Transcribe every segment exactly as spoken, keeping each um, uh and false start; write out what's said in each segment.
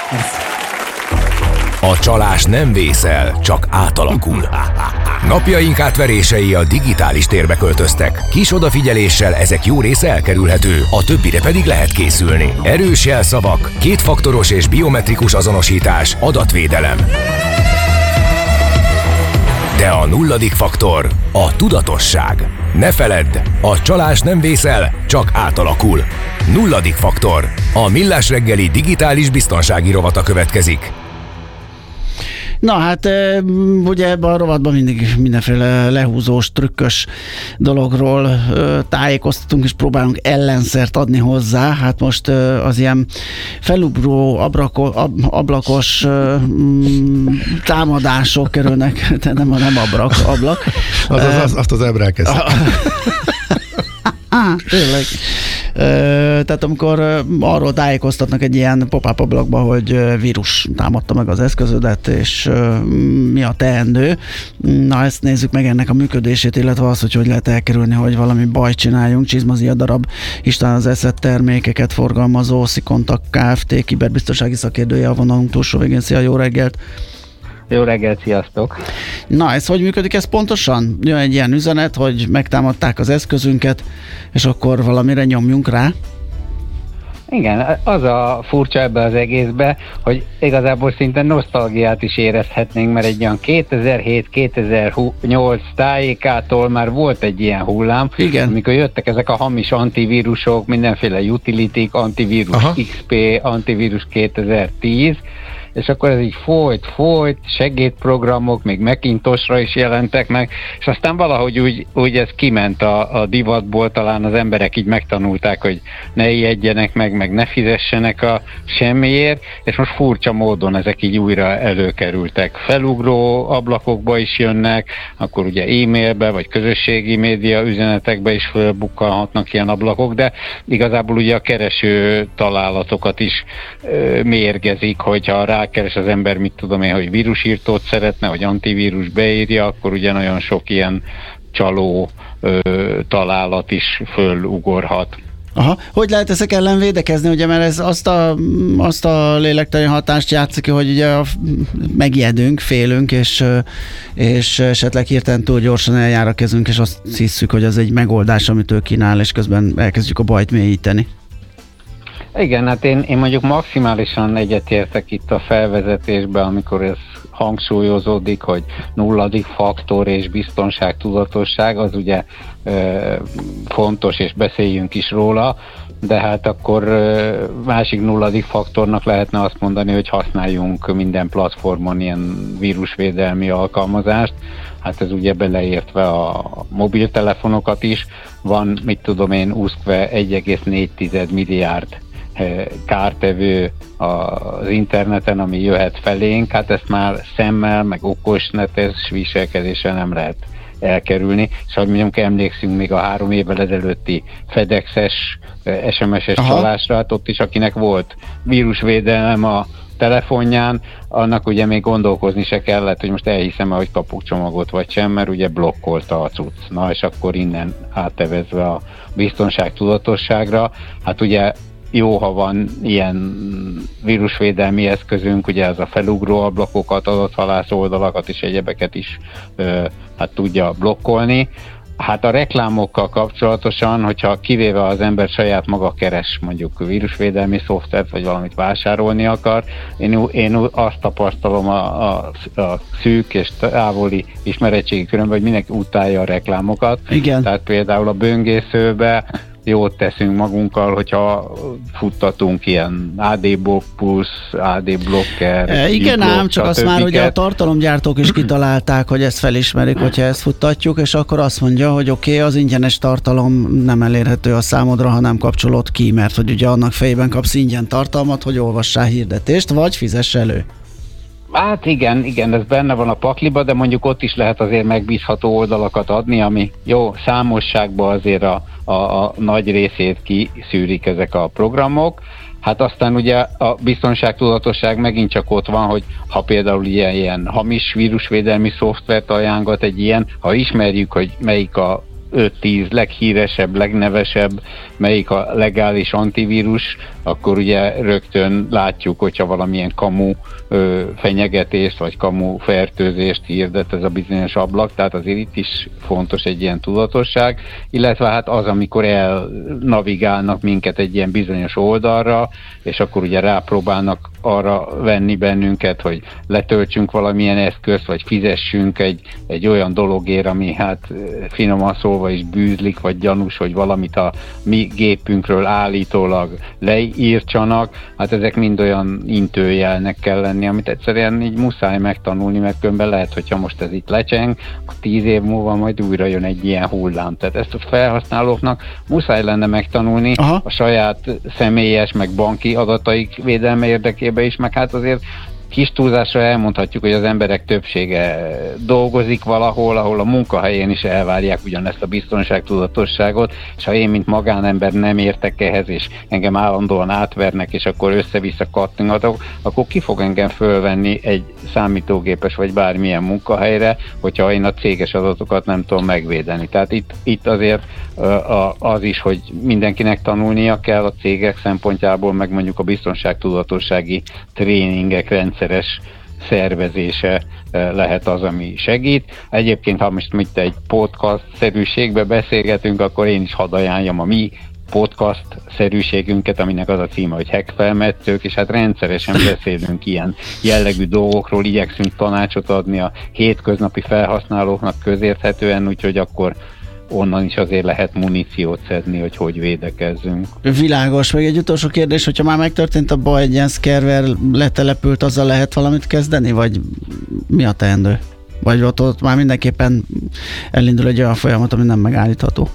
A csalás nem vészel, csak átalakul. Napjaink átverései a digitális térbe költöztek. Kis odafigyeléssel ezek jó része elkerülhető, a többire pedig lehet készülni. Erős jelszavak, kétfaktoros és biometrikus azonosítás, adatvédelem. De a nulladik faktor a tudatosság. Ne feledd, a csalás nem vészel, csak átalakul. Nulladik faktor. A Millás reggeli digitális biztonsági rovata következik. Na hát ugye ebben a rovatban mindig mindenféle lehúzós, trükkös dologról tájékoztatunk, és próbálunk ellenszert adni hozzá. Hát most az ilyen felugró, abrako, ab, ablakos támadások kerülnek, de nem, nem abrak, ablak. Az, az, az, azt az ebre elkezdtem. Á, tényleg. Tehát amikor arról tájékoztatnak egy ilyen pop-up ablakba, hogy vírus támadta meg az eszközödet, és mi a teendő. Na, ezt nézzük meg, ennek a működését, illetve az, hogy hogy lehet elkerülni, hogy valami bajt csináljunk. Csizmazia darab István az eszett termékeket forgalmazó Szikontak Kft. Kiberbiztonsági szakértője a vonalunk túlsó végén. Szia, jó reggelt! Jó reggelt, sziasztok! Na, ez hogy működik ez pontosan? Jön egy ilyen üzenet, hogy megtámadták az eszközünket, és akkor valamire nyomjunk rá? Igen, az a furcsa ebbe az egészbe, hogy igazából szinte nosztalgiát is érezhetnénk, mert egy olyan kétezer-hét kétezer-nyolc tájékától már volt egy ilyen hullám, igen, amikor jöttek ezek a hamis antivírusok, mindenféle utilitik, antivírus Aha. iksz pé, antivírus kétezer-tíz, és akkor ez így folyt, folyt, segédprogramok, még Macintosra is jelentek meg, és aztán valahogy úgy, úgy ez kiment a, a divatból, talán az emberek így megtanulták, hogy ne ijedjenek meg, meg ne fizessenek a semmiért, és most furcsa módon ezek így újra előkerültek. Felugró ablakokba is jönnek, akkor ugye e-mailbe, vagy közösségi média üzenetekbe is fölbukkanhatnak ilyen ablakok, de igazából ugye a kereső találatokat is ö, mérgezik, hogyha rá keres az ember, mit tudom én, hogy vírusírtót szeretne, vagy antivírus beírja, akkor ugye nagyon sok ilyen csaló ö, találat is fölugorhat. Aha. Hogy lehet ezek ellen védekezni, ugye, mert ez azt a, azt a lélektani hatást játszik, hogy ugye megijedünk, félünk, és, és esetleg hirtelen túl gyorsan eljár a kezünk, és azt hiszük, hogy az egy megoldás, amit ő kínál, és közben elkezdjük a bajt mélyíteni. Igen, hát én, én mondjuk maximálisan egyetértek itt a felvezetésben, amikor ez hangsúlyozódik, hogy nulladik faktor és biztonság, tudatosság, az ugye ö, fontos, és beszéljünk is róla, de hát akkor ö, másik nulladik faktornak lehetne azt mondani, hogy használjunk minden platformon ilyen vírusvédelmi alkalmazást. Hát ez ugye beleértve a mobiltelefonokat is, van, mit tudom én, úszkve egy egész négy milliárd kártevő az interneten, ami jöhet felénk, hát ezt már szemmel, meg okosnetes viselkedéssel nem lehet elkerülni, és hogy mondjuk emlékszünk még a három évvel ezelőtti FedEx-es, es em es-es csalásra, hát ott is akinek volt vírusvédelem a telefonján, annak ugye még gondolkozni se kellett, hogy most elhiszem-e, hogy kapok csomagot vagy sem, mert ugye blokkolta a cucc. Na, és akkor innen áttevezve a biztonság tudatosságra, hát ugye jó, ha van ilyen vírusvédelmi eszközünk, ugye ez a felugró ablakokat, adathalász oldalakat és egyebeket is ö, hát tudja blokkolni. Hát a reklámokkal kapcsolatosan, hogyha kivéve az ember saját maga keres mondjuk vírusvédelmi szoftvert, vagy valamit vásárolni akar, én, én azt tapasztalom a, a, a szűk és távoli ismeretségi körömben, hogy mindenki utálja a reklámokat. Igen. Tehát például a böngészőbe jót teszünk magunkkal, hogyha futtatunk ilyen á dé Pulse, á dé Blocker. E, igen ám, csak azt már ugye a tartalomgyártók is kitalálták, hogy ezt felismerik, hogyha ezt futtatjuk, és akkor azt mondja, hogy oké, okay, az ingyenes tartalom nem elérhető a számodra, ha nem kapcsolod ki, mert hogy ugye annak fejében kapsz ingyen tartalmat, hogy olvassál hirdetést, vagy fizess elő. Hát igen, igen, ez benne van a pakliba, de mondjuk ott is lehet azért megbízható oldalakat adni, ami jó, számosságban azért a, a, a nagy részét kiszűrik ezek a programok. Hát aztán ugye a biztonságtudatosság megint csak ott van, hogy ha például ilyen, ilyen hamis vírusvédelmi szoftvert ajánlgat egy ilyen, ha ismerjük, hogy melyik a öt-tíz leghíresebb, legnevesebb, melyik a legális antivírus, akkor ugye rögtön látjuk, hogyha valamilyen kamu ö, fenyegetést, vagy kamu fertőzést hirdet ez a bizonyos ablak, tehát azért itt is fontos egy ilyen tudatosság, illetve hát az, amikor elnavigálnak minket egy ilyen bizonyos oldalra, és akkor ugye rápróbálnak arra venni bennünket, hogy letöltsünk valamilyen eszközt, vagy fizessünk egy, egy olyan dologért, ami hát finoman szólva is bűzlik, vagy gyanús, hogy valamit a mi gépünkről állítólag leírtsanak, hát ezek mind olyan intőjelnek kell lenni, amit egyszerűen így muszáj megtanulni, mert különben lehet, hogyha most ez itt lecseng, akkor tíz év múlva majd újra jön egy ilyen hullám. Tehát ezt a felhasználóknak muszáj lenne megtanulni. Aha. A saját személyes, meg banki adataik védelme érdekében is, meg hát azért kis túlzásra elmondhatjuk, hogy az emberek többsége dolgozik valahol, ahol a munkahelyén is elvárják ugyanezt a biztonságtudatosságot, és ha én, mint magánember nem értek ehhez, és engem állandóan átvernek, és akkor össze-vissza kattingatok, akkor ki fog engem fölvenni egy számítógépes vagy bármilyen munkahelyre, hogyha én a céges adatokat nem tudom megvédeni. Tehát itt, itt azért az is, hogy mindenkinek tanulnia kell a cégek szempontjából, meg mondjuk a biztonságtudatossági tréningek rendszeres szervezése lehet az, ami segít. Egyébként, ha most mit egy podcast-szerűségbe beszélgetünk, akkor én is hadd ajánljam a mi podcast-szerűségünket, aminek az a címe, hogy Hackfelmetszők, és hát rendszeresen beszélünk ilyen jellegű dolgokról, igyekszünk tanácsot adni a hétköznapi felhasználóknak közérthetően, úgyhogy akkor onnan is azért lehet muníciót szedni, hogy hogy védekezzünk. Világos, meg egy utolsó kérdés, hogyha már megtörtént a baj, egy ilyen szkerver letelepült, azzal lehet valamit kezdeni, vagy mi a teendő? Vagy ott, ott már mindenképpen elindul egy olyan folyamat, ami nem megállítható?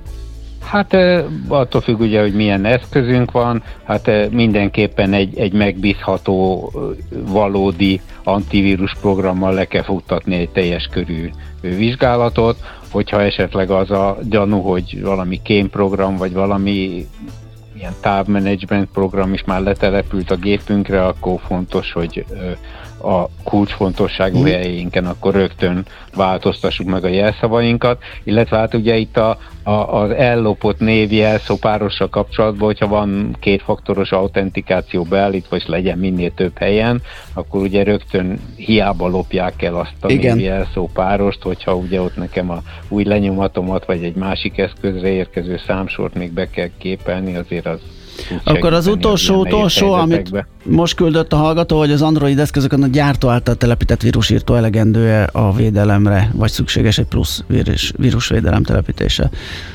Hát attól függ ugye, hogy milyen eszközünk van, hát mindenképpen egy, egy megbízható, valódi antivírus programmal le kell futtatni egy teljes körű vizsgálatot, hogyha esetleg az a gyanú, hogy valami kémprogram, vagy valami ilyen távmenedzsment program is már letelepült a gépünkre, akkor fontos, hogy a kulcsfontosságú helyénken akkor rögtön változtassuk meg a jelszavainkat, illetve hát ugye itt a, a, az ellopott névjelszó párossal kapcsolatban, hogyha van kétfaktoros autentikáció beállítva, és legyen minél több helyen, akkor ugye rögtön hiába lopják el azt a névjelszó párost, hogyha ugye ott nekem a új lenyomatomat, vagy egy másik eszközre érkező számsort még be kell képelni, azért az akkor az utolsó, utolsó, amit most küldött a hallgató, hogy az Android eszközökön a gyártó által telepített vírusírtó elegendő-e a védelemre, vagy szükséges egy plusz vírus, vírusvédelem telepítése?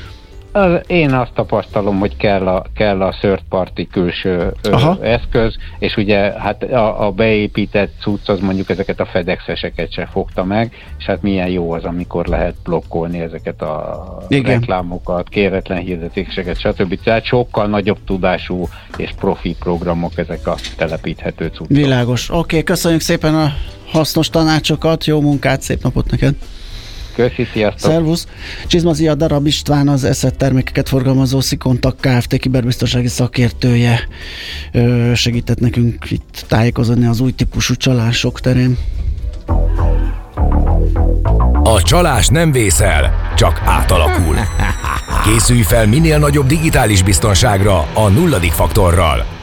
Én azt tapasztalom, hogy kell a, kell a third party külső ö, eszköz, és ugye hát a, a beépített cucc az mondjuk ezeket a FedEx-eseket se fogta meg, és hát milyen jó az, amikor lehet blokkolni ezeket a Igen. reklámokat, kéretlen hirdetéseket, stb. Tehát sokkal nagyobb tudású és profi programok ezek a telepíthető cuccok. Világos. Oké, okay, köszönjük szépen a hasznos tanácsokat, jó munkát, szép napot neked! Köszi, sziasztok! Szervusz! Csizmazia Darab István, az Eszett termékeket forgalmazó Szikontak Kft. Kiberbiztonsági szakértője segített nekünk itt tájékozódni az új típusú csalások terén. A csalás nem vészel, csak átalakul. Készülj fel minél nagyobb digitális biztonságra a nulladik faktorral.